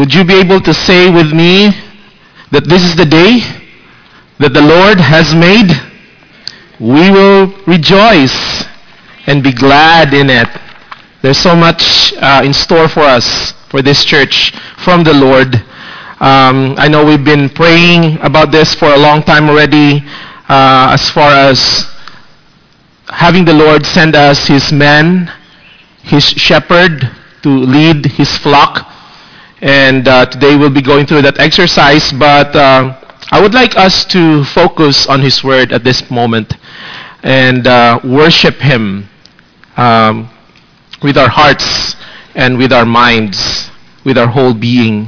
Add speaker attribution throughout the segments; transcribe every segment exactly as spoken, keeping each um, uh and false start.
Speaker 1: Would you be able to say with me that this is the day that the Lord has made? We will rejoice and be glad in it. There's so much uh, in store for us, for this church, from the Lord. Um, I know we've been praying about this for a long time already, uh, as far as having the Lord send us His men, His shepherd, to lead His flock. And uh, today we'll be going through that exercise, but uh, I would like us to focus on His Word at this moment and uh, worship Him um, with our hearts and with our minds, with our whole being.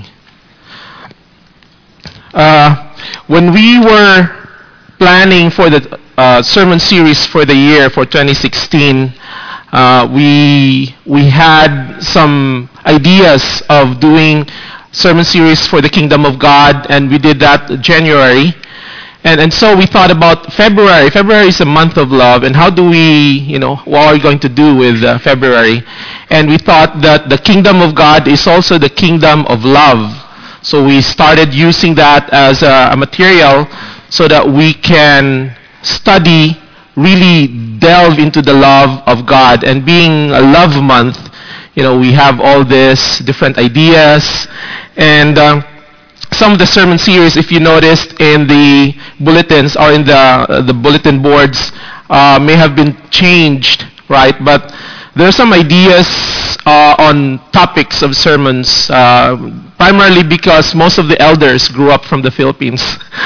Speaker 1: Uh, when we were planning for the uh, sermon series for the year, for twenty sixteen, uh, we we had some ideas of doing sermon series for the Kingdom of God, and we did that in January. And and so we thought about February. February is a month of love, and how do we, you know, what are we going to do with uh, February? And we thought that the Kingdom of God is also the Kingdom of love. So we started using that as a, a material so that we can study, really delve into the love of God. And being a love month, you know, we have all these different ideas. And uh, some of the sermon series, if you noticed in the bulletins or in the uh, the bulletin boards, uh, may have been changed, right? But there are some ideas uh, on topics of sermons, uh, primarily because most of the elders grew up from the Philippines.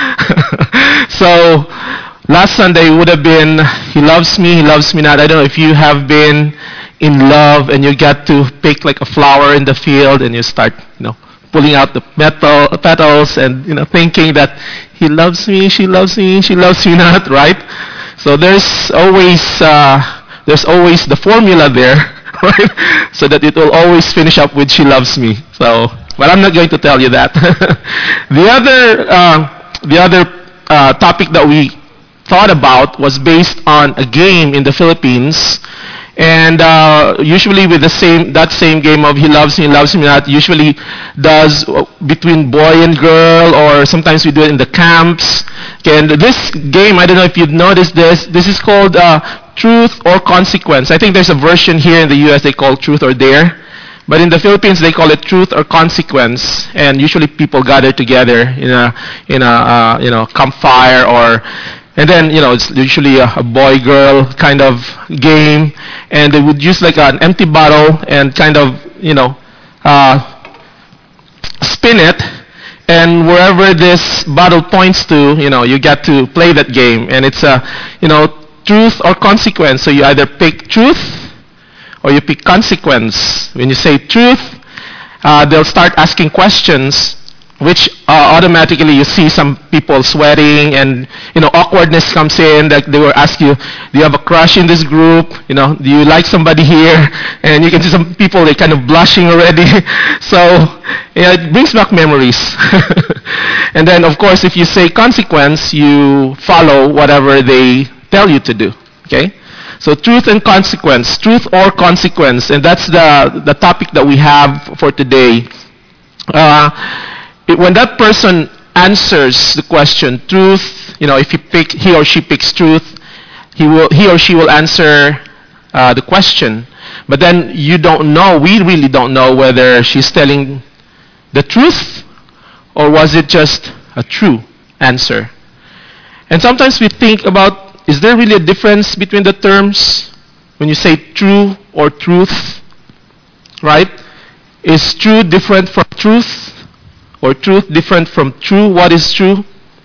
Speaker 1: So last Sunday would have been, He loves me, He loves me not. I don't know if you have been in love and you get to pick like a flower in the field and you start, you know, pulling out the petal, petals and, you know, thinking that he loves me, she loves me, she loves me not, right? So there's always uh, there's always the formula there, right? So that it will always finish up with she loves me. So, but I'm not going to tell you that. the other uh, the other uh, topic that we thought about was based on a game in the Philippines. And uh, usually with the same that same game of he loves me, he loves me not, usually does between boy and girl, or sometimes we do it in the camps. Okay, and this game, I don't know if you've noticed this, this is called uh, Truth or Consequence. I think there's a version here in the U S they call Truth or Dare. But in the Philippines they call it Truth or Consequence. And usually people gather together in a, in a uh, you know, campfire, or and then, you know, it's usually a, a boy-girl kind of game. And they would use like an empty bottle and kind of, you know, uh, spin it. And wherever this bottle points to, you know, you get to play that game. And it's a, you know, truth or consequence. So you either pick truth or you pick consequence. When you say truth, uh, they'll start asking questions, which uh, automatically you see some people sweating, and, you know, awkwardness comes in. Like they will ask you, do you have a crush in this group? You know, do you like somebody here? And you can see some people, they're kind of blushing already. So, yeah, it brings back memories. And then, of course, if you say consequence, you follow whatever they tell you to do. Okay? So truth and consequence, truth or consequence, and that's the, the topic that we have for today. Uh, It, when that person answers the question truth, you know, if he pick he or she picks truth, he will he or she will answer uh, the question. But then you don't know, we really don't know whether she's telling the truth or was it just a true answer. And sometimes we think about, is there really a difference between the terms when you say true or truth, right? Is true different from truth? Or truth different from true? What is true?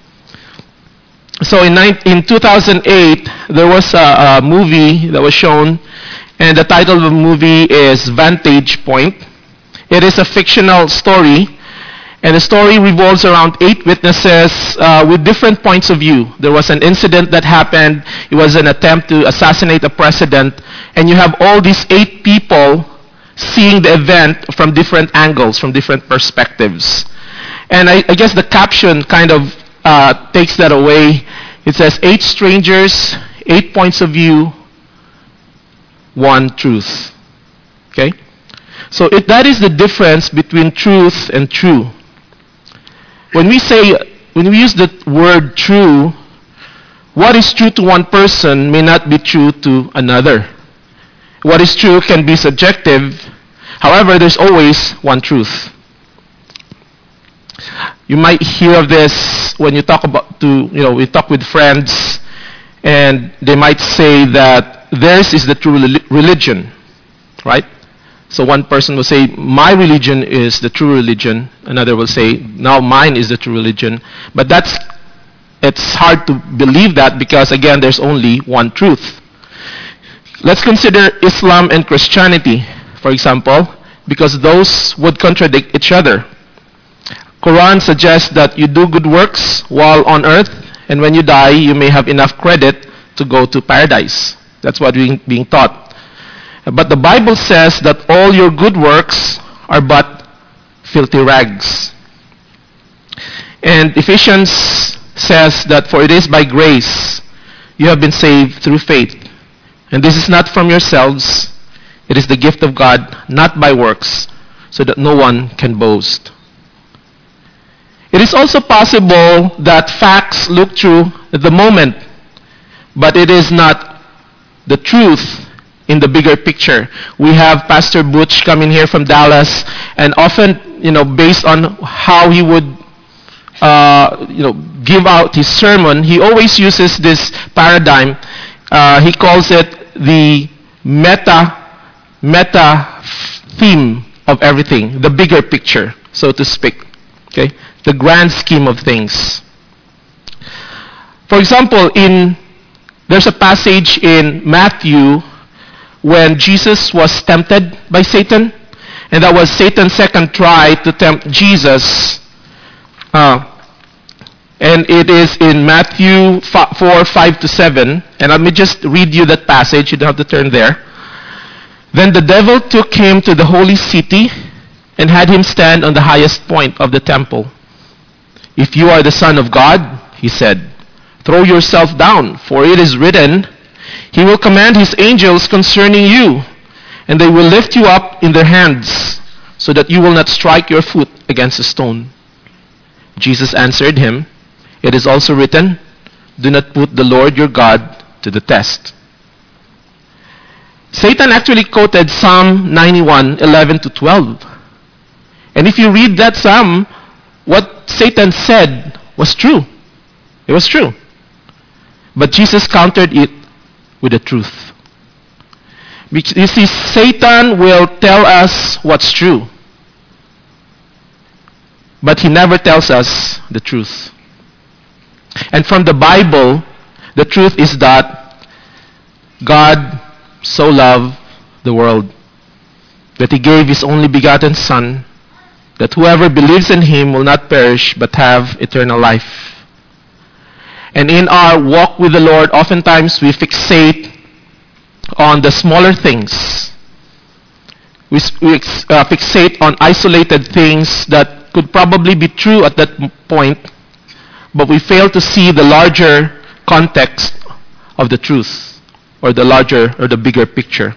Speaker 1: So in, in two thousand eight, there was a, a movie that was shown, and the title of the movie is Vantage Point. It is a fictional story, and the story revolves around eight witnesses uh, with different points of view. There was an incident that happened. It was an attempt to assassinate a president, and you have all these eight people seeing the event from different angles, from different perspectives. And I, I guess the caption kind of uh, takes that away. It says, eight strangers, eight points of view, one truth. Okay? So it, that is the difference between truth and true. When we say, when we use the word true, what is true to one person may not be true to another. What is true can be subjective. However, there's always one truth. You might hear of this when you talk about to, you know, we talk with friends, and they might say that theirs is the true religion, right? So one person will say, my religion is the true religion. Another will say, now mine is the true religion. But that's, it's hard to believe that because, again, there's only one truth. Let's consider Islam and Christianity, for example, because those would contradict each other. Quran suggests that you do good works while on earth, and when you die, you may have enough credit to go to paradise. That's what we're being taught. But the Bible says that all your good works are but filthy rags. And Ephesians says that for it is by grace you have been saved through faith. And this is not from yourselves, it is the gift of God, not by works, so that no one can boast. It is also possible that facts look true at the moment, but it is not the truth in the bigger picture. We have Pastor Butch coming here from Dallas, and often, you know, based on how he would, uh, you know, give out his sermon, he always uses this paradigm. Uh, he calls it the meta, meta theme of everything, the bigger picture, so to speak. Okay, the grand scheme of things. For example, in there's a passage in Matthew when Jesus was tempted by Satan, and that was Satan's second try to tempt Jesus. Uh, and it is in Matthew four, five to seven. And let me just read you that passage. You don't have to turn there. Then the devil took him to the holy city and had him stand on the highest point of the temple. If you are the Son of God, he said, throw yourself down, for it is written, he will command his angels concerning you, and they will lift you up in their hands, so that you will not strike your foot against a stone. Jesus answered him, it is also written, do not put the Lord your God to the test. Satan actually quoted Psalm ninety-one, eleven to twelve. And if you read that psalm, what Satan said was true. It was true. But Jesus countered it with the truth. You see, Satan will tell us what's true, but he never tells us the truth. And from the Bible, the truth is that God so loved the world that he gave his only begotten Son, that whoever believes in him will not perish but have eternal life. And in our walk with the Lord, oftentimes we fixate on the smaller things. We, we uh, fixate on isolated things that could probably be true at that point, but we fail to see the larger context of the truth, or the larger or the bigger picture.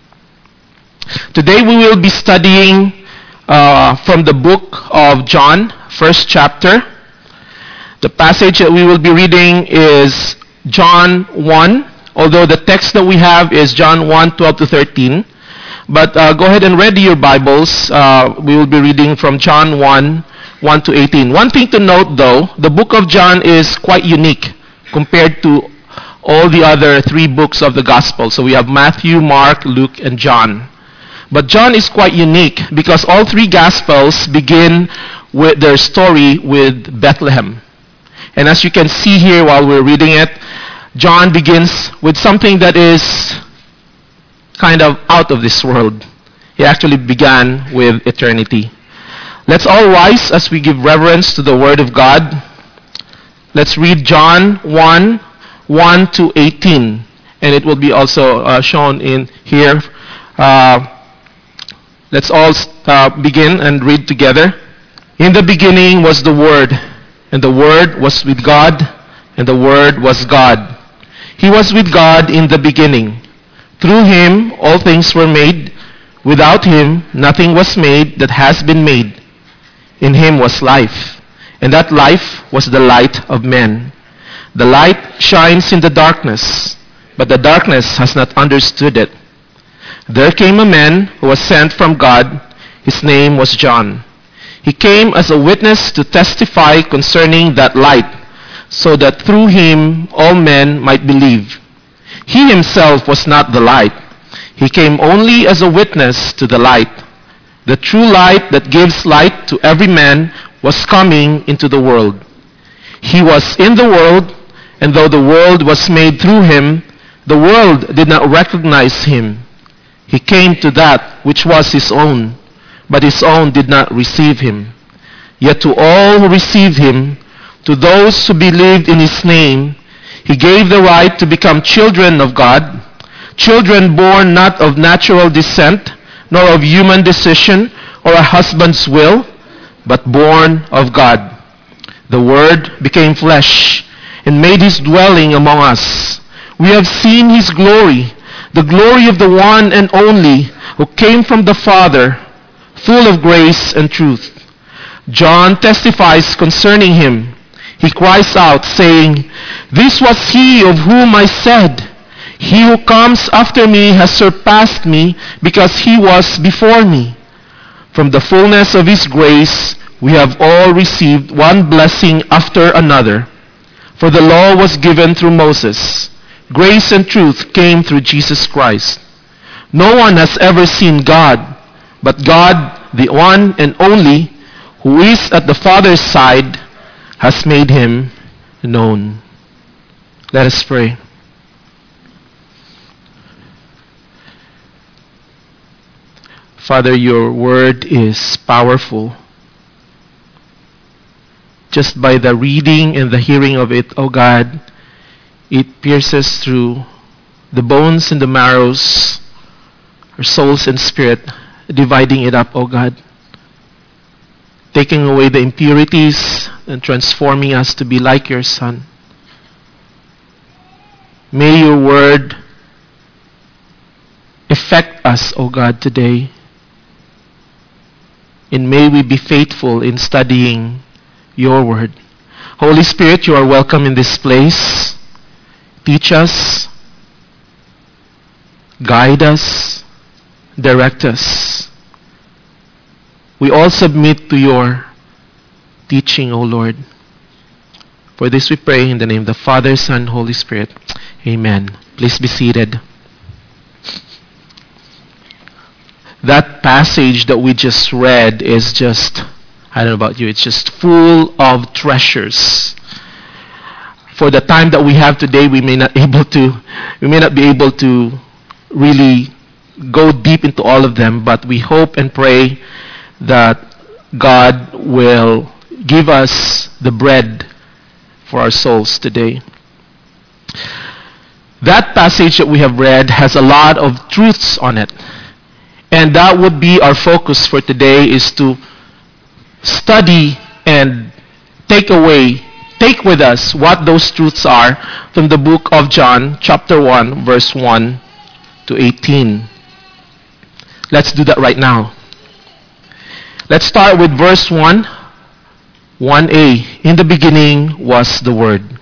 Speaker 1: Today we will be studying uh, from the book of John, first chapter. The passage that we will be reading is John one, although the text that we have is John one, twelve to thirteen. But uh, go ahead and ready your Bibles. Uh, we will be reading from John one, one to eighteen. One thing to note though, the book of John is quite unique compared to all the other three books of the Gospel. So we have Matthew, Mark, Luke, and John. But John is quite unique because all three Gospels begin with their story with Bethlehem. And as you can see here while we're reading it, John begins with something that is kind of out of this world. He actually began with eternity. Let's all rise as we give reverence to the Word of God. Let's read John one, one to eighteen. And it will be also uh, shown in here. Uh, let's all uh, begin and read together. In the beginning was the Word, and the Word was with God, and the Word was God. He was with God in the beginning. Through him all things were made. Without him, nothing was made that has been made. In him was life, and that life was the light of men. The light shines in the darkness, but the darkness has not understood it. There came a man who was sent from God. His name was John. He came as a witness to testify concerning that light, so that through him all men might believe. He himself was not the light. He came only as a witness to the light. The true light that gives light to every man was coming into the world. He was in the world, and though the world was made through him, the world did not recognize him. He came to that which was his own, but his own did not receive him. Yet to all who received him, to those who believed in his name, he gave the right to become children of God, children born not of natural descent, nor of human decision or a husband's will, but born of God. The Word became flesh and made his dwelling among us. We have seen his glory, the glory of the one and only who came from the Father, full of grace and truth. John testifies concerning him. He cries out, saying, "This was he of whom I said, he who comes after me has surpassed me, because he was before me." From the fullness of his grace, we have all received one blessing after another. For the law was given through Moses. Grace and truth came through Jesus Christ. No one has ever seen God, but God, the one and only, who is at the Father's side, has made him known. Let us pray. Father, your word is powerful. Just by the reading and the hearing of it, O God, it pierces through the bones and the marrows, our souls and spirit, dividing it up, O God, taking away the impurities and transforming us to be like your Son. May your word affect us, O God, today. And may we be faithful in studying your word. Holy Spirit, you are welcome in this place. Teach us, guide us, direct us. We all submit to your teaching, O Lord. For this we pray in the name of the Father, Son, Holy Spirit. Amen. Please be seated. That passage that we just read is just, I don't know about you, it's just full of treasures. For the time that we have today, we may not able to, we may not be able to really go deep into all of them, but we hope and pray that God will give us the bread for our souls today. That passage that we have read has a lot of truths on it. And that would be our focus for today, is to study and take away, take with us what those truths are from the book of John, chapter one, verse one to eighteen. Let's do that right now. Let's start with verse one, one a. In the beginning was the Word.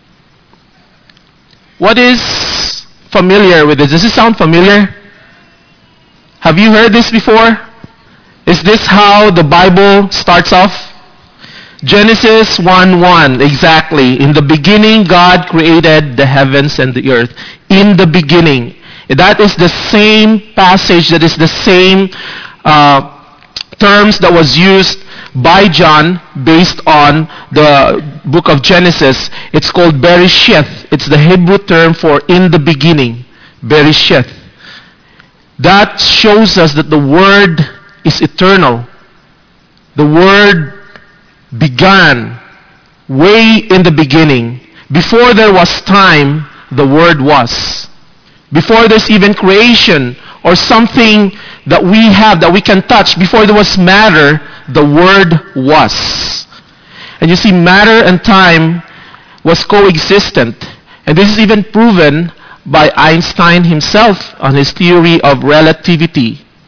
Speaker 1: What is familiar with this? Does it sound familiar? Have you heard this before? Is this how the Bible starts off? Genesis one one, exactly. In the beginning, God created the heavens and the earth. In the beginning. That is the same passage, that is the same uh, terms that was used by John based on the book of Genesis. It's called Bereshith. It's the Hebrew term for in the beginning. Bereshith. That shows us that the Word is eternal. The Word began way in the beginning. Before there was time, the Word was. Before there's even creation or something that we have that we can touch, before there was matter, the Word was. And you see, matter and time was coexistent. And this is even proven by Einstein himself on his theory of relativity.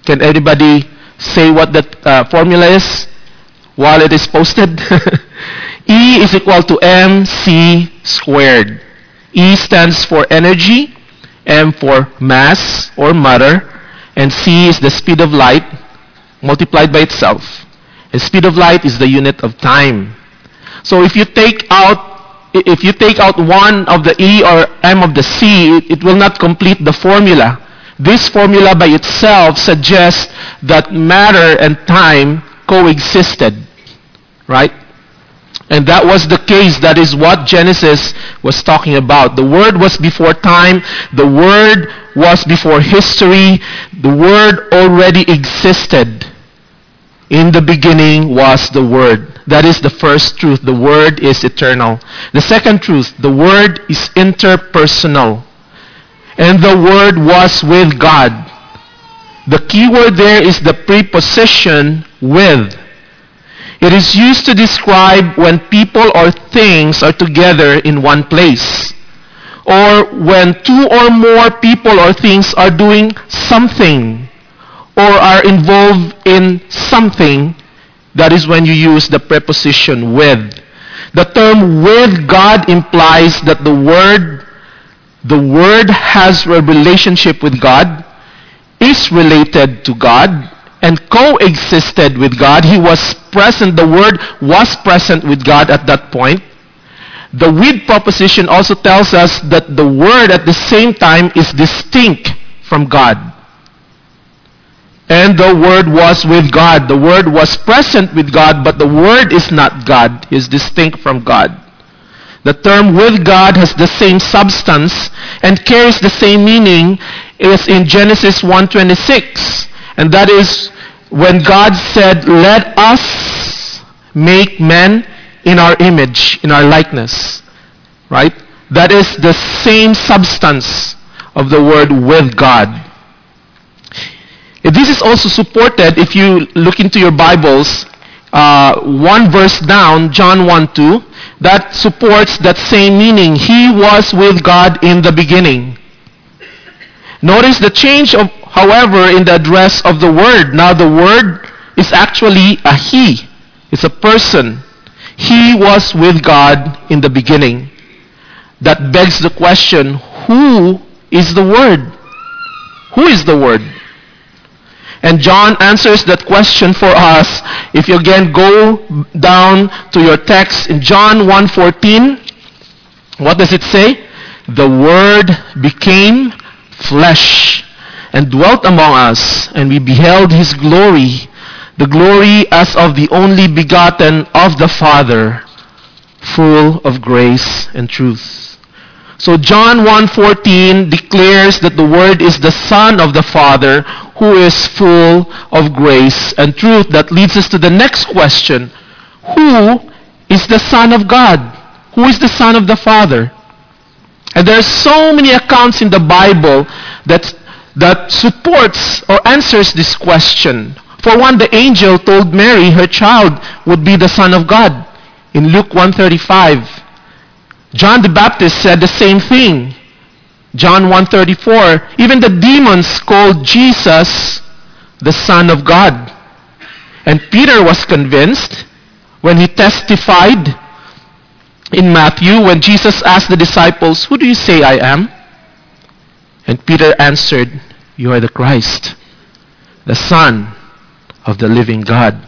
Speaker 1: Can anybody say what that uh, formula is while it is posted? E is equal to mc squared. E stands for energy, M for mass or matter, and C is the speed of light multiplied by itself. And speed of light is the unit of time. So if you take out if you take out one of the E or M of the C, it, it will not complete the formula. This formula by itself suggests that matter and time coexisted, right? And that was the case. That is what Genesis was talking about. The Word was before time. The Word was before history. The Word already existed. In the beginning was the Word. That is the first truth. The Word is eternal. The second truth, the Word is interpersonal. And the Word was with God. The key word there is the preposition with. It is used to describe when people or things are together in one place, or when two or more people or things are doing something, or are involved in something. That is when you use the preposition with. The term with God implies that the Word, the Word has a relationship with God, is related to God, and coexisted with God. He was present. The Word was present with God at that point. The with proposition also tells us that the Word at the same time is distinct from God. And the Word was with God. The Word was present with God, but the Word is not God. He is distinct from God. The term with God has the same substance and carries the same meaning as in Genesis one twenty-six. And that is when God said, "Let us make man in our image, in our likeness." Right? That is the same substance of the word with God. This is also supported if you look into your Bibles, uh, one verse down, John one two, that supports that same meaning. He was with God in the beginning. Notice the change of, however, in the address of the word. Now the word is actually a he. It's a person. He was with God in the beginning. That begs the question, who is the Word? Who is the Word? And John answers that question for us. If you again go down to your text in John one fourteen, what does it say? The Word became flesh and dwelt among us, and we beheld His glory, the glory as of the only begotten of the Father, full of grace and truth. So John one fourteen declares that the Word is the Son of the Father, who is full of grace and truth. That leads us to the next question. Who is the Son of God? Who is the Son of the Father? And there are so many accounts in the Bible that, that supports or answers this question. For one, the angel told Mary her child would be the Son of God in Luke one thirty-five. John the Baptist said the same thing. John one thirty-four. Even the demons called Jesus the Son of God. And Peter was convinced when he testified in Matthew when Jesus asked the disciples, "Who do you say I am?" And Peter answered, "You are the Christ, the Son of the living God."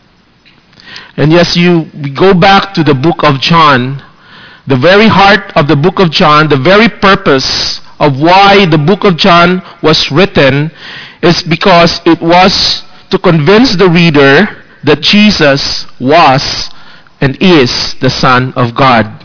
Speaker 1: And yes, you we go back to the book of John. The very heart of the book of John, the very purpose of why the book of John was written is because it was to convince the reader that Jesus was and is the Son of God.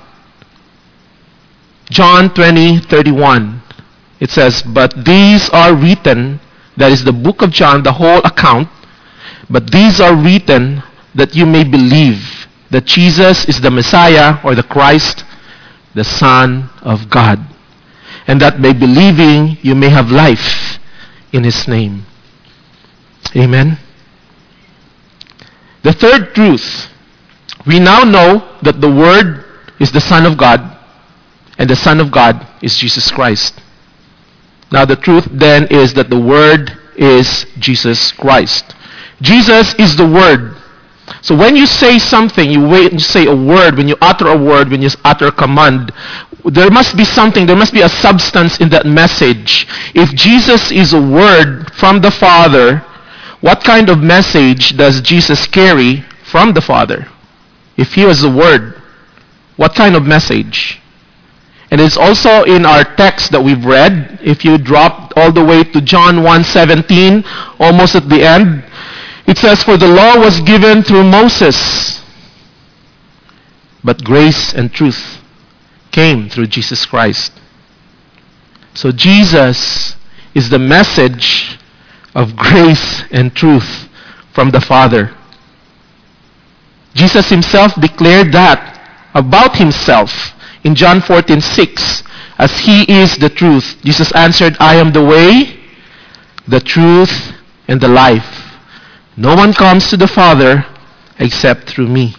Speaker 1: John twenty thirty-one. It says, "But these are written," that is the book of John, the whole account, "but these are written that you may believe that Jesus is the Messiah," or the Christ, "the Son of God, and that by believing you may have life in His name." Amen. The third truth, we now know that the Word is the Son of God, and the Son of God is Jesus Christ. Now the truth then is that the Word is Jesus Christ. Jesus is the Word. So when you say something, you wait and say a word, when you utter a word, when you utter a command, there must be something, there must be a substance in that message. If Jesus is a word from the Father, what kind of message does Jesus carry from the Father? If he was a word, what kind of message? And it's also in our text that we've read. If you drop all the way to John one seventeen, almost at the end, it says, "For the law was given through Moses, but grace and truth came through Jesus Christ." So Jesus is the message of grace and truth from the Father. Jesus himself declared that about himself in John fourteen six, as he is the truth. Jesus answered, "I am the way, the truth, and the life. No one comes to the Father except through me."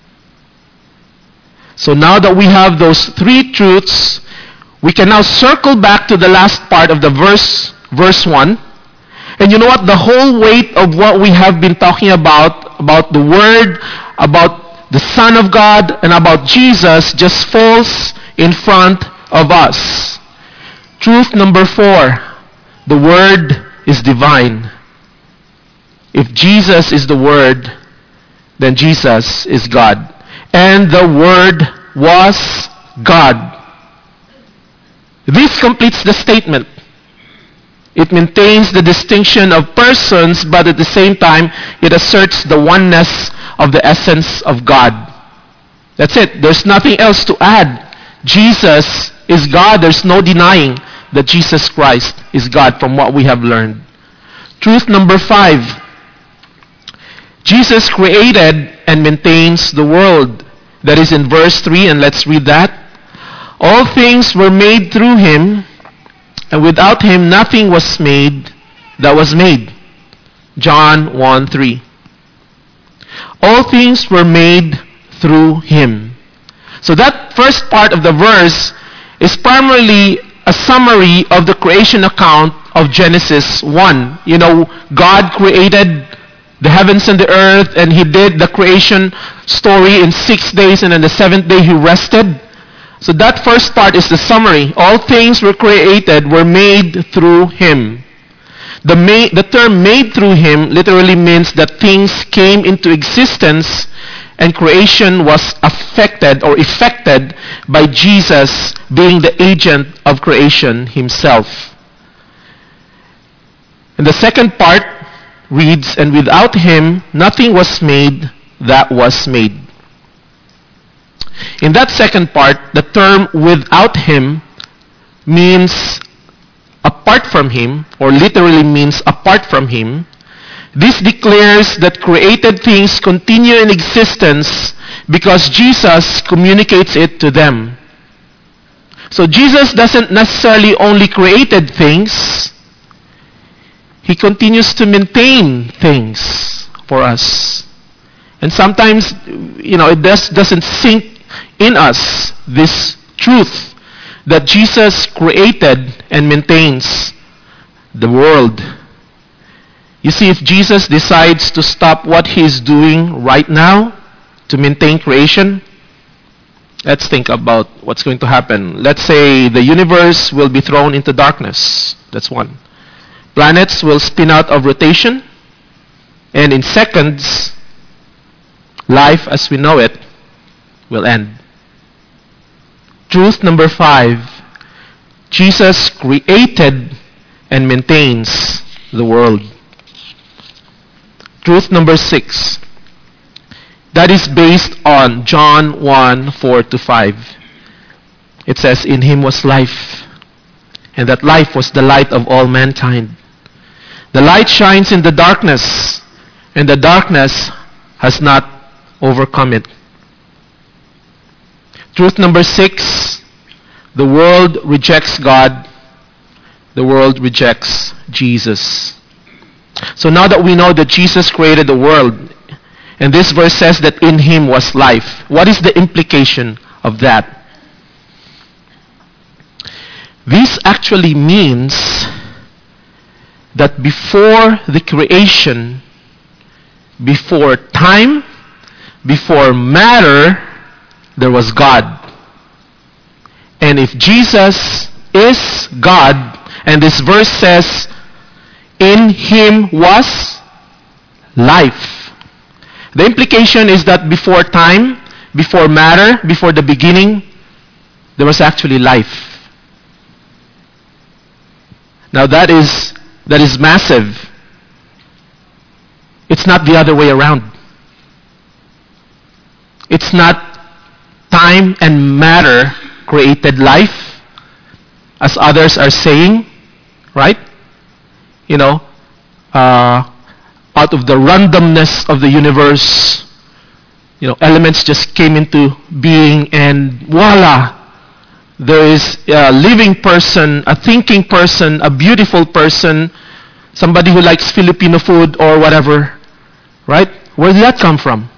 Speaker 1: So now that we have those three truths, we can now circle back to the last part of the verse, verse one. And you know what? The whole weight of what we have been talking about, about the Word, about the Son of God, and about Jesus, just falls in front of us. Truth number four, the Word is divine. If Jesus is the Word, then Jesus is God. And the Word was God. This completes the statement. It maintains the distinction of persons, but at the same time, it asserts the oneness of the essence of God. That's it. There's nothing else to add. Jesus is God. There's no denying that Jesus Christ is God from what we have learned. Truth number five. Jesus created and maintains the world. That is in verse three, and let's read that. "All things were made through him, and without him nothing was made that was made." John one three. All things were made through him. So that first part of the verse is primarily a summary of the creation account of Genesis one. You know, God created the heavens and the earth, and he did the creation story in six days, and on the seventh day he rested. So that first part is the summary. All things were created, were made through him. The, ma- the term "made through him" literally means that things came into existence and creation was affected or effected by Jesus being the agent of creation himself. And the second part reads, "And without him nothing was made that was made." In that second part, the term "without him" means apart from him, or literally means apart from him. This declares that created things continue in existence because Jesus communicates it to them. So Jesus doesn't necessarily only created things, he continues to maintain things for us. And sometimes, you know, it does, doesn't sink in us, this truth that Jesus created and maintains the world. You see, if Jesus decides to stop what he's doing right now to maintain creation, let's think about what's going to happen. Let's say the universe will be thrown into darkness. That's one. Planets will spin out of rotation, and in seconds, life as we know it will end. Truth number five, Jesus created and maintains the world. Truth number six, that is based on John one four to five. It says, "In him was life, and that life was the light of all mankind. The light shines in the darkness, and the darkness has not overcome it." Truth number six, the world rejects God. The world rejects Jesus. So now that we know that Jesus created the world, and this verse says that in him was life, what is the implication of that? This actually means that before the creation, before time, before matter, there was God. And if Jesus is God, and this verse says, in him was life. The implication is that before time, before matter, before the beginning, there was actually life. Now that is that is massive. It's not the other way around. It's not time and matter created life, as others are saying, right? You know, uh, out of the randomness of the universe, you know, elements just came into being, and voila, there is a living person, a thinking person, a beautiful person, somebody who likes Filipino food or whatever, right? Where did that come from?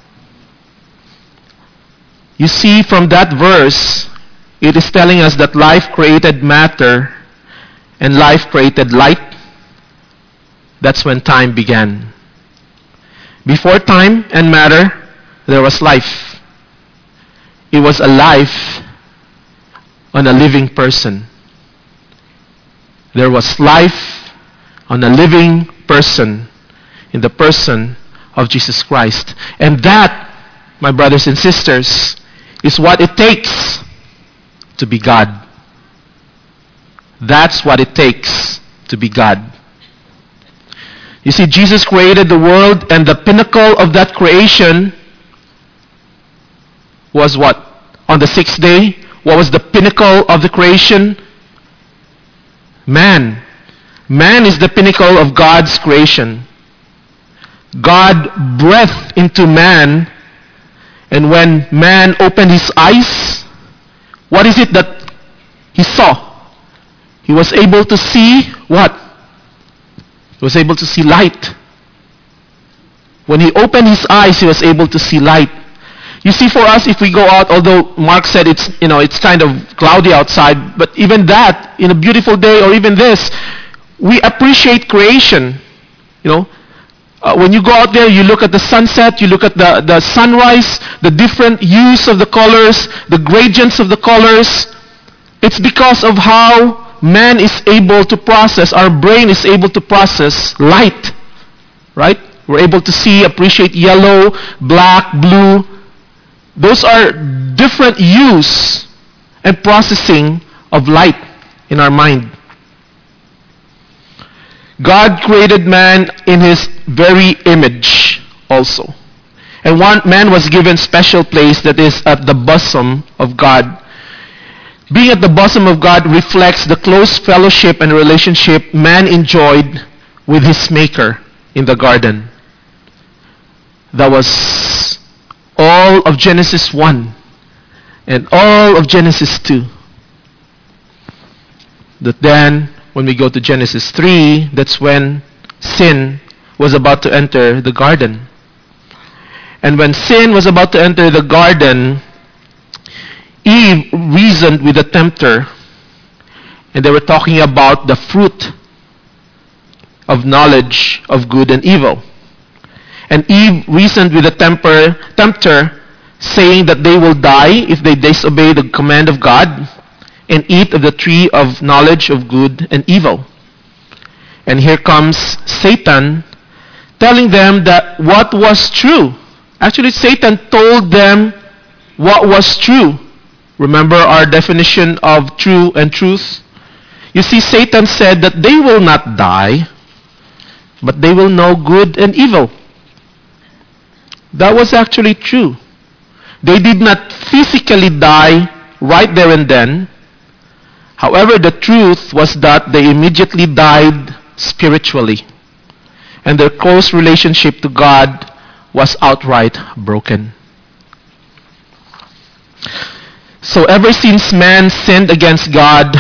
Speaker 1: You see, from that verse, it is telling us that life created matter and life created light. That's when time began. Before time and matter, there was life. It was a life on a living person. There was life on a living person in the person of Jesus Christ. And that, my brothers and sisters, is what it takes to be God. That's what it takes to be God. You see, Jesus created the world, and the pinnacle of that creation was what? On the sixth day, what was the pinnacle of the creation? Man. Man is the pinnacle of God's creation. God breathed into man, and when man opened his eyes, what is it that he saw? He was able to see what? He was able to see light. When he opened his eyes, he was able to see light. You see, for us, if we go out, although Mark said it's, you know, it's kind of cloudy outside, but even that, in a beautiful day, or even this, we appreciate creation. You know, uh, when you go out there, you look at the sunset, you look at the, the sunrise, the different hues of the colors, the gradients of the colors. It's because of how man is able to process, our brain is able to process light, right? We're able to see, appreciate yellow, black, blue. Those are different hues and processing of light in our mind. God created man in his very image also. And one man was given special place, that is at the bosom of God. Being at the bosom of God reflects the close fellowship and relationship man enjoyed with his Maker in the garden. That was all of Genesis one and all of Genesis two. But then, when we go to Genesis three, that's when sin was about to enter the garden. And when sin was about to enter the garden, Eve reasoned with the tempter, and they were talking about the fruit of knowledge of good and evil. And Eve reasoned with the temper, tempter, saying that they will die if they disobey the command of God and eat of the tree of knowledge of good and evil. And here comes Satan telling them that what was true. Actually, Satan told them what was true. Remember our definition of true and truth? You see, Satan said that they will not die, but they will know good and evil. That was actually true. They did not physically die right there and then. However, the truth was that they immediately died spiritually, and their close relationship to God was outright broken. So ever since man sinned against God,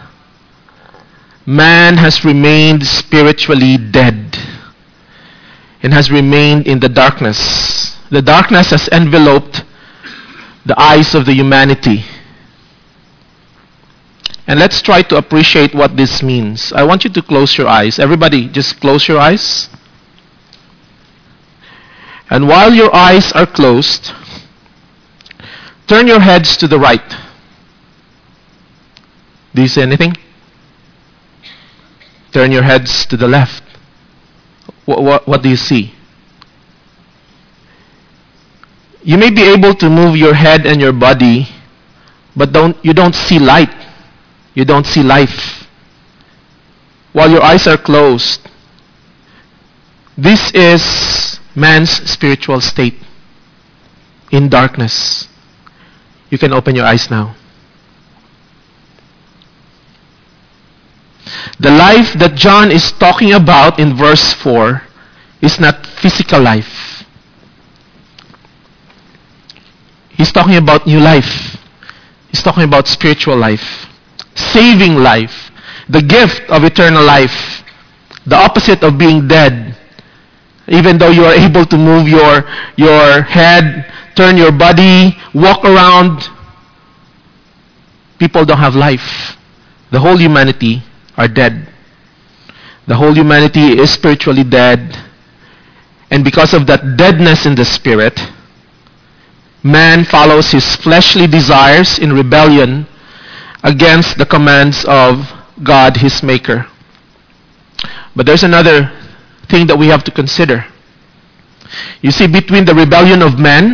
Speaker 1: man has remained spiritually dead and has remained in the darkness. The darkness has enveloped the eyes of the humanity. And let's try to appreciate what this means. I want you to close your eyes. Everybody, just close your eyes. And while your eyes are closed, turn your heads to the right. Do you see anything? Turn your heads to the left. What, what, what do you see? You may be able to move your head and your body, but don't, you don't see light. You don't see life. While your eyes are closed, this is man's spiritual state in darkness. You can open your eyes now. The life that John is talking about in verse four is not physical life. He's talking about new life. He's talking about spiritual life, saving life, the gift of eternal life, the opposite of being dead. Even though you are able to move your, your head, turn your body, walk around, people don't have life. The whole humanity are dead. The whole humanity is spiritually dead. And because of that deadness in the spirit, man follows his fleshly desires in rebellion against the commands of God, his maker. But there's another thing that we have to consider. You see, between the rebellion of man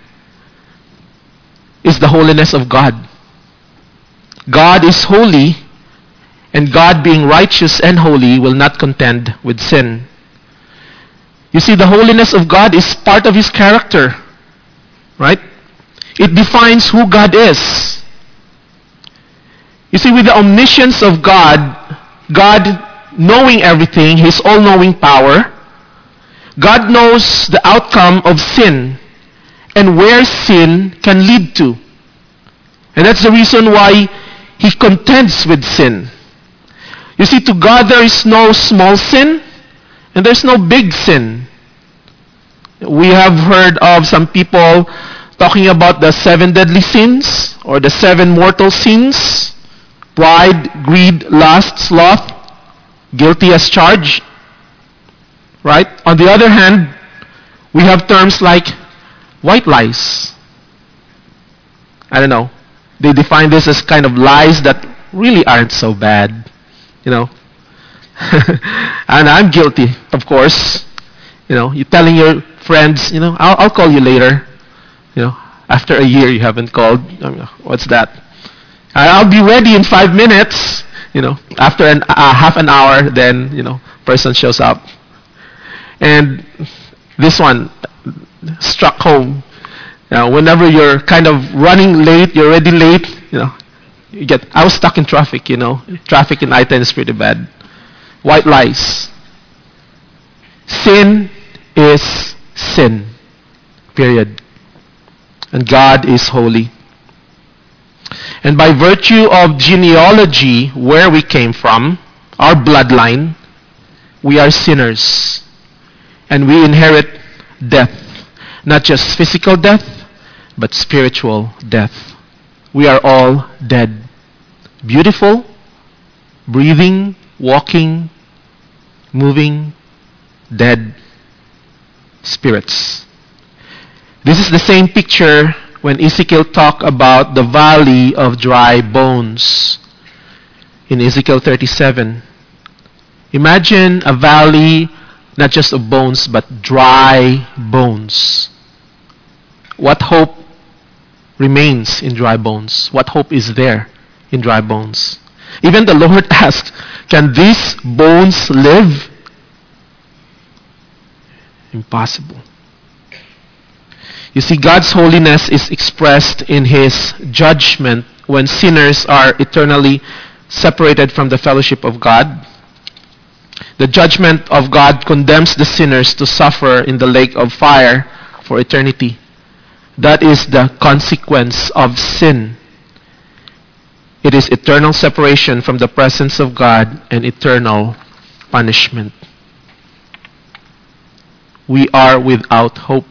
Speaker 1: is the holiness of God. God is holy, and God, being righteous and holy, will not contend with sin. You see, the holiness of God is part of his character, right? It defines who God is. You see, with the omniscience of God, God knowing everything, his all-knowing power, God knows the outcome of sin and where sin can lead to. And that's the reason why he contends with sin. You see, to God there is no small sin and there's no big sin. We have heard of some people talking about the seven deadly sins or the seven mortal sins: pride, greed, lust, sloth, guilty as charged. Right? On the other hand, we have terms like white lies. I don't know. They define this as kind of lies that really aren't so bad. You know. And I'm guilty, of course. You know, you're telling your friends, you know, I'll, I'll call you later. You know, after a year you haven't called. I mean, what's that? I'll be ready in five minutes. You know, after an uh, half an hour, then, you know, person shows up. And this one struck home. You know, whenever you're kind of running late, you're already late, you know, you get, I was stuck in traffic, you know. Traffic in I ten is pretty bad. White lies. Sin is sin. Period. And God is holy. And by virtue of genealogy, where we came from, our bloodline, we are sinners. And we inherit death. Not just physical death, but spiritual death. We are all dead. Beautiful, breathing, walking, moving, dead spirits. This is the same picture when Ezekiel talked about the valley of dry bones in Ezekiel thirty-seven. Imagine a valley not just of bones, but dry bones. What hope remains in dry bones? What hope is there in dry bones? Even the Lord asked, can these bones live? Impossible. You see, God's holiness is expressed in his judgment when sinners are eternally separated from the fellowship of God. The judgment of God condemns the sinners to suffer in the lake of fire for eternity. That is the consequence of sin. It is eternal separation from the presence of God and eternal punishment. We are without hope.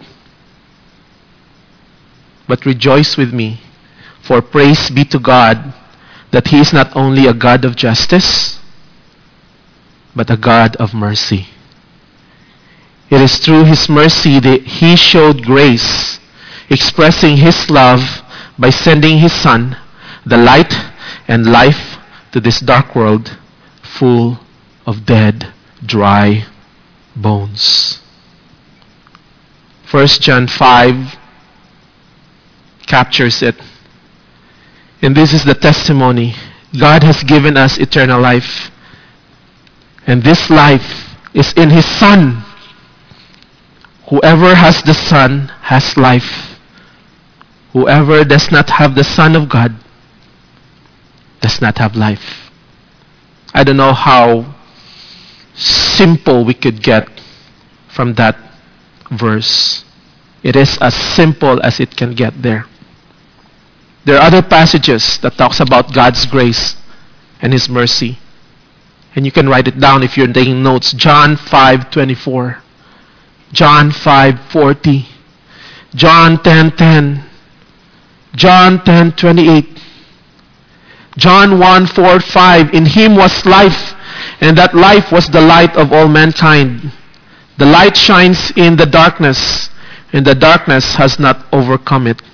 Speaker 1: But rejoice with me, for praise be to God that He is not only a God of justice, but a God of mercy. It is through His mercy that He showed grace, expressing His love by sending His Son, the light and life, to this dark world full of dead, dry bones. First John five captures it. And this is the testimony. God has given us eternal life. And this life is in His Son. Whoever has the Son has life. Whoever does not have the Son of God does not have life. I don't know how simple we could get from that verse. It is as simple as it can get there. There are other passages that talks about God's grace and His mercy. And you can write it down if you're taking notes. John five twenty-four. John five forty. John ten ten. John ten twenty-eight. John one four five. In Him was life, and that life was the light of all mankind. The light shines in the darkness, and the darkness has not overcome it.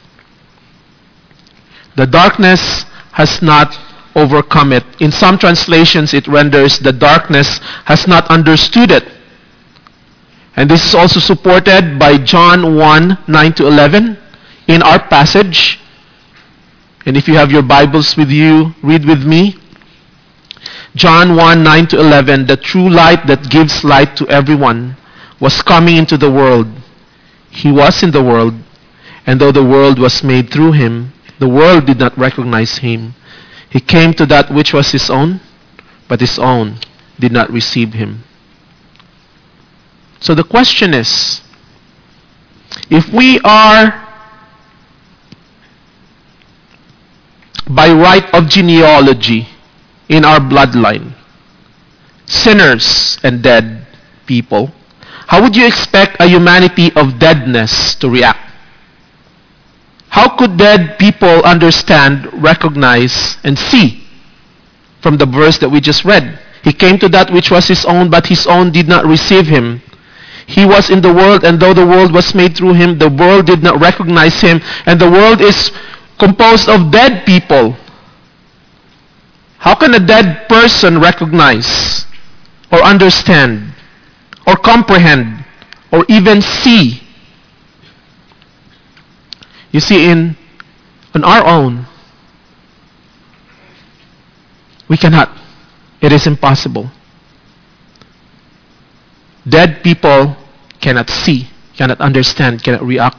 Speaker 1: The darkness has not overcome it. In some translations, it renders the darkness has not understood it. And this is also supported by John one nine to eleven in our passage. And if you have your Bibles with you, read with me. John one nine to eleven. The true light that gives light to everyone was coming into the world. He was in the world, and though the world was made through Him, the world did not recognize Him. He came to that which was His own, but His own did not receive Him. So the question is, if we are by right of genealogy in our bloodline sinners and dead people, how would you expect a humanity of deadness to react? How could dead people understand, recognize, and see from the verse that we just read? He came to that which was His own, but His own did not receive Him. He was in the world, and though the world was made through Him, the world did not recognize Him. And the world is composed of dead people. How can a dead person recognize or understand or comprehend or even see? You see, in on our own, we cannot. It is impossible. Dead people cannot see, cannot understand, cannot react.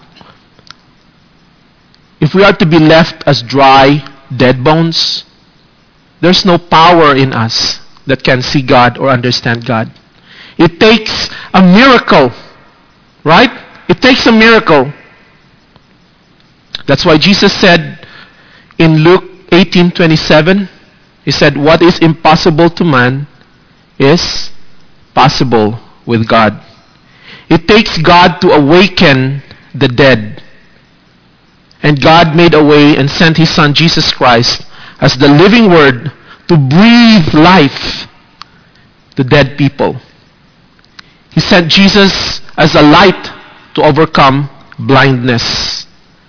Speaker 1: If we are to be left as dry, dead bones, there's no power in us that can see God or understand God. It takes a miracle, right? It takes a miracle. That's why Jesus said in Luke eighteen twenty-seven, He said, what is impossible to man is possible with God. It takes God to awaken the dead. And God made a way and sent His Son Jesus Christ as the living Word to breathe life to dead people. He sent Jesus as a light to overcome blindness.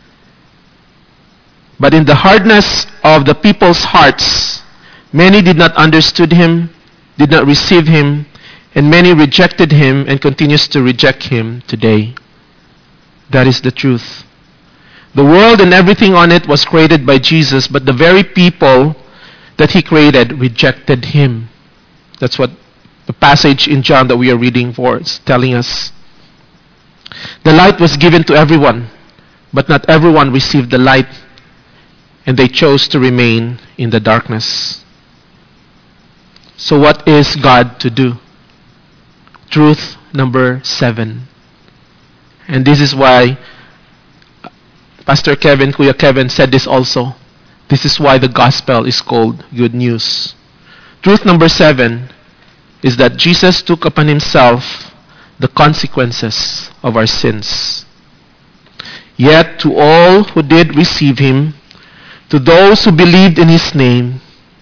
Speaker 1: But in the hardness of the people's hearts, many did not understand Him, did not receive Him, and many rejected Him and continues to reject Him today. That is the truth. The world and everything on it was created by Jesus, but the very people that He created rejected Him. That's what the passage in John that we are reading for is telling us. The light was given to everyone, but not everyone received the light, and they chose to remain in the darkness. So what is God to do? Truth number seven. And this is why Pastor Kevin, Kuya Kevin said this also. This is why the gospel is called good news. Truth number seven is that Jesus took upon Himself the consequences of our sins. Yet to all who did receive Him, to those who believed in His name,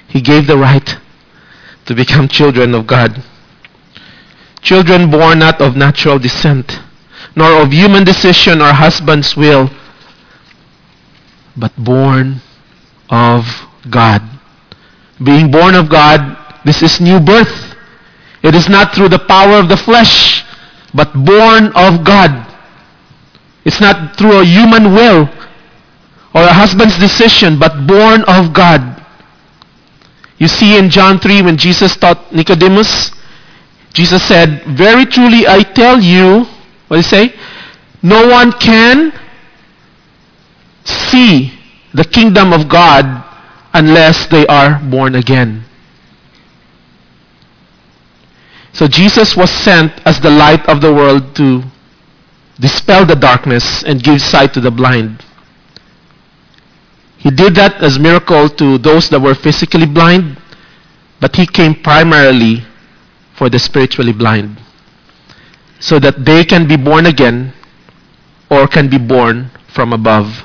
Speaker 1: He gave the right to become children of God. Children born not of natural descent, nor of human decision or husband's will, but born of God. Being born of God, this is new birth. It is not through the power of the flesh, but born of God. It's not through a human will or a husband's decision, but born of God. You see in John three, when Jesus taught Nicodemus, Jesus said, "Very truly I tell you," what did he say? "No one can see the kingdom of God unless they are born again." So Jesus was sent as the light of the world to dispel the darkness and give sight to the blind. He did that as a miracle to those that were physically blind, but he came primarily for the spiritually blind, so that they can be born again or can be born from above.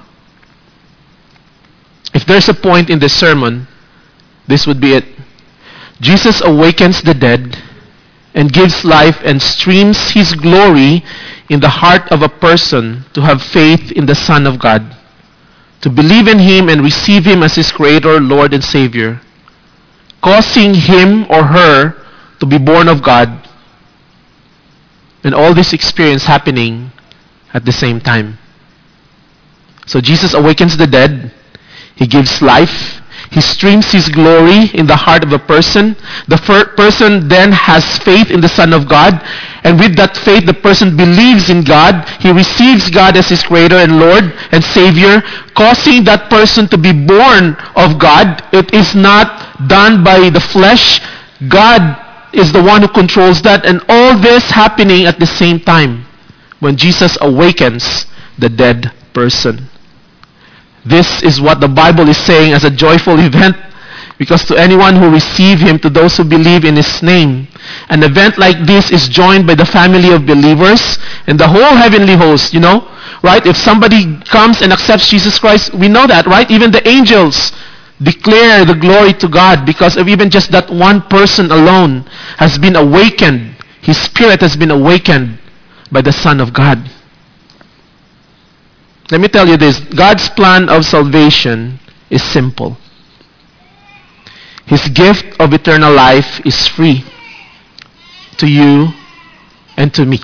Speaker 1: If there's a point in this sermon, this would be it. Jesus awakens the dead and gives life and streams his glory in the heart of a person to have faith in the Son of God, to believe in him and receive him as his Creator, Lord, and Savior, causing him or her to be born of God, and all this experience happening at the same time. So Jesus awakens the dead. He gives life. He streams his glory in the heart of a person. The fir- person then has faith in the Son of God. And with that faith, the person believes in God. He receives God as his Creator and Lord and Savior, causing that person to be born of God. It is not done by the flesh. God is the one who controls that. And all this happening at the same time when Jesus awakens the dead person. This is what the Bible is saying as a joyful event, because to anyone who receive him, to those who believe in his name, an event like this is joined by the family of believers and the whole heavenly host, you know, right? If somebody comes and accepts Jesus Christ, we know that, right? Even the angels declare the glory to God because of even just that one person alone has been awakened. His spirit has been awakened by the Son of God. Let me tell you this. God's plan of salvation is simple. His gift of eternal life is free to you and to me.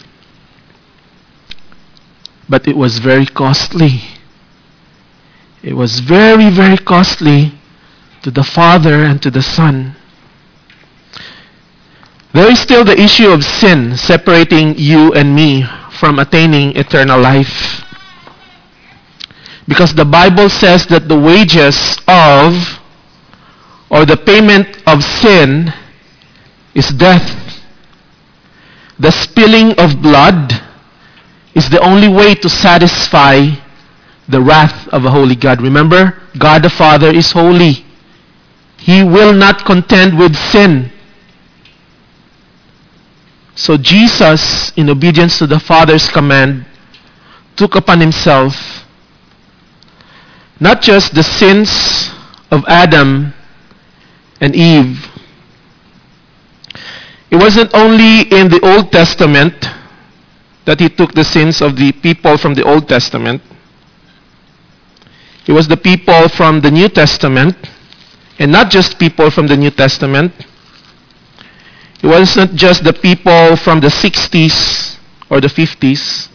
Speaker 1: But it was very costly. It was very, very costly to the Father and to the Son. There is still the issue of sin separating you and me from attaining eternal life. Because the Bible says that the wages of, or the payment of sin is death. The spilling of blood is the only way to satisfy the wrath of a holy God. Remember, God the Father is holy. He will not contend with sin. So Jesus, in obedience to the Father's command, took upon himself not just the sins of Adam and Eve. It wasn't only in the Old Testament that he took the sins of the people from the Old Testament. It was the people from the New Testament, and not just people from the New Testament. It wasn't just the people from the sixties or the fifties.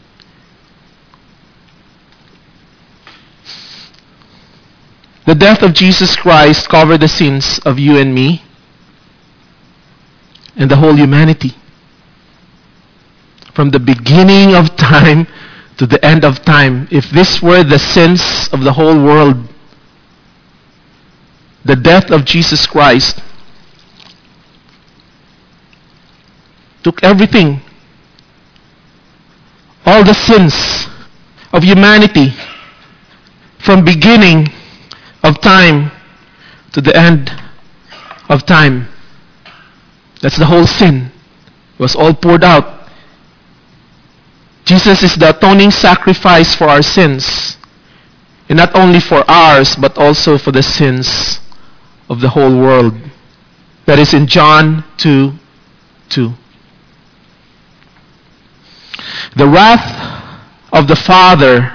Speaker 1: The death of Jesus Christ covered the sins of you and me and the whole humanity. From the beginning of time to the end of time. If this were the sins of the whole world, the death of Jesus Christ took everything. All the sins of humanity from beginning of time to the end of time. That's the whole sin. It was all poured out. Jesus is the atoning sacrifice for our sins. And not only for ours, but also for the sins of the whole world. That is in John two two. The wrath of the Father,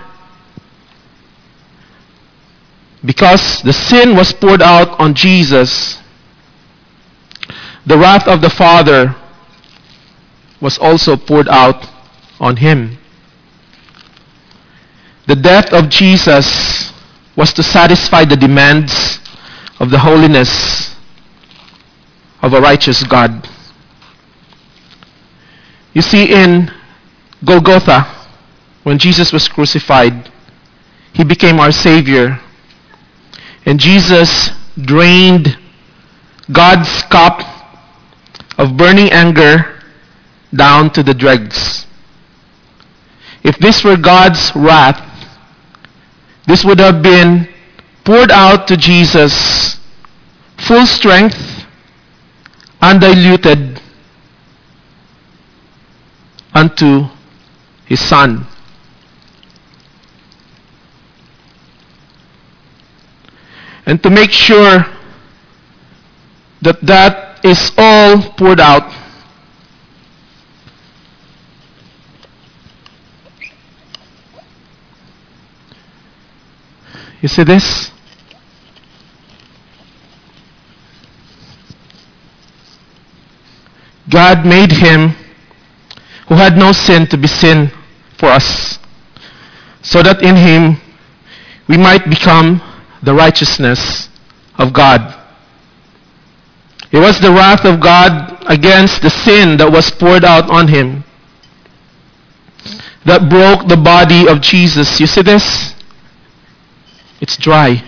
Speaker 1: because the sin was poured out on Jesus, the wrath of the Father was also poured out on him. The death of Jesus was to satisfy the demands of the holiness of a righteous God. You see, in Golgotha, when Jesus was crucified, he became our Savior. And Jesus drained God's cup of burning anger down to the dregs. If this were God's wrath, this would have been poured out to Jesus, full strength, undiluted, unto his Son. And to make sure that that is all poured out, you see this? God made him who had no sin to be sin for us, so that in him we might become the righteousness of God. It was the wrath of God against the sin that was poured out on him that broke the body of Jesus. You see this? It's dry.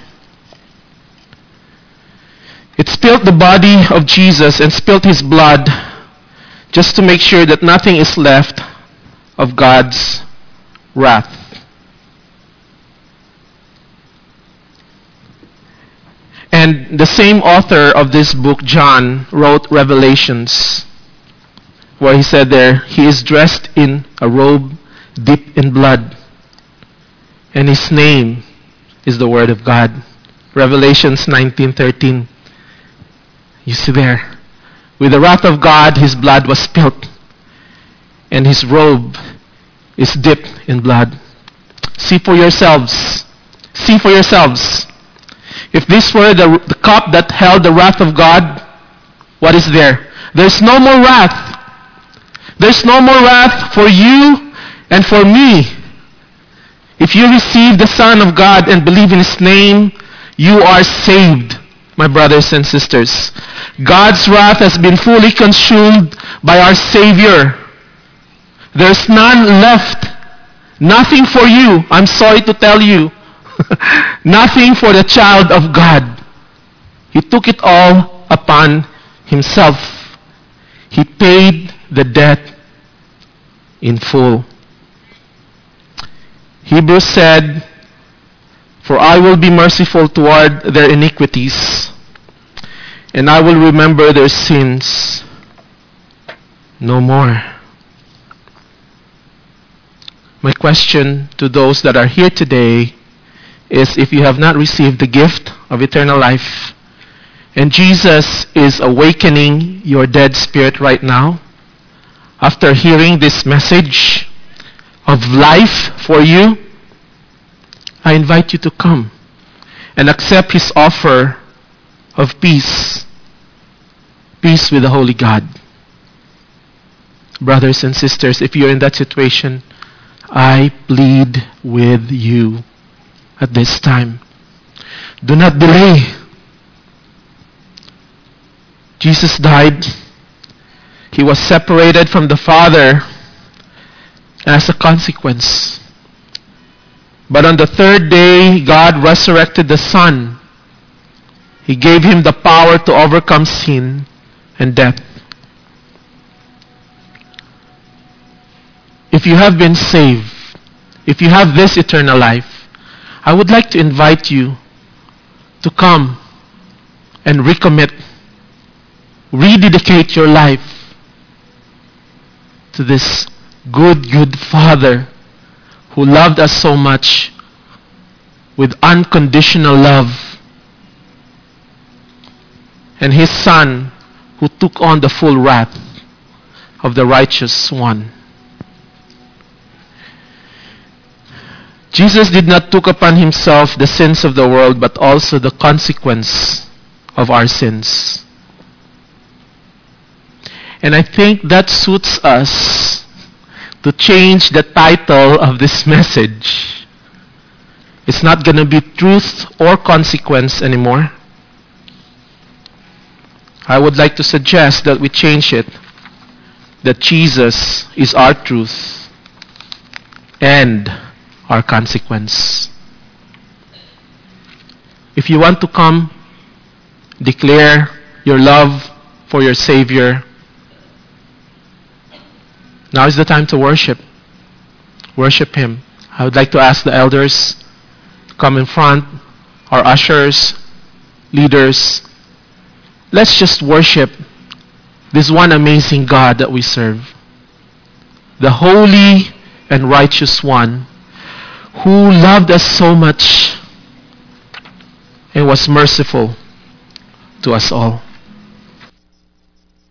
Speaker 1: It spilt the body of Jesus and spilt his blood just to make sure that nothing is left of God's wrath. And the same author of this book, John, wrote Revelations, where he said there, he is dressed in a robe dipped in blood, and his name is the Word of God. Revelations nineteen thirteen. You see there, with the wrath of God, his blood was spilt, and his robe is dipped in blood. See for yourselves. See for yourselves. If this were the, the cup that held the wrath of God, what is there? There's no more wrath. There's no more wrath for you and for me. If you receive the Son of God and believe in his name, you are saved, my brothers and sisters. God's wrath has been fully consumed by our Savior. There's none left. Nothing for you. I'm sorry to tell you. Nothing for the child of God. He took it all upon himself. He paid the debt in full. Hebrews said, "For I will be merciful toward their iniquities, and I will remember their sins no more." My question to those that are here today is, if you have not received the gift of eternal life, and Jesus is awakening your dead spirit right now, after hearing this message of life for you, I invite you to come and accept his offer of peace. Peace with the Holy God. Brothers and sisters, if you're in that situation, I plead with you at this time. Do not delay. Jesus died. He was separated from the Father as a consequence. But on the third day, God resurrected the Son. He gave him the power to overcome sin and death. If you have been saved, if you have this eternal life, I would like to invite you to come and recommit, rededicate your life to this good, good Father who loved us so much with unconditional love. and His Son who took on the full wrath of the righteous one. Jesus did not took upon Himself the sins of the world, but also the consequence of our sins. And I think that suits us to change the title of this message. It's not going to be truth or consequence anymore. I would like to suggest that we change it, that Jesus is our truth and our consequence. If you want to come, declare your love for your Savior, now is the time to worship. Worship Him. I would like to ask the elders to come in front, our ushers, leaders. Let's just worship this one amazing God that we serve, the holy and righteous one who loved us so much and was merciful to us all.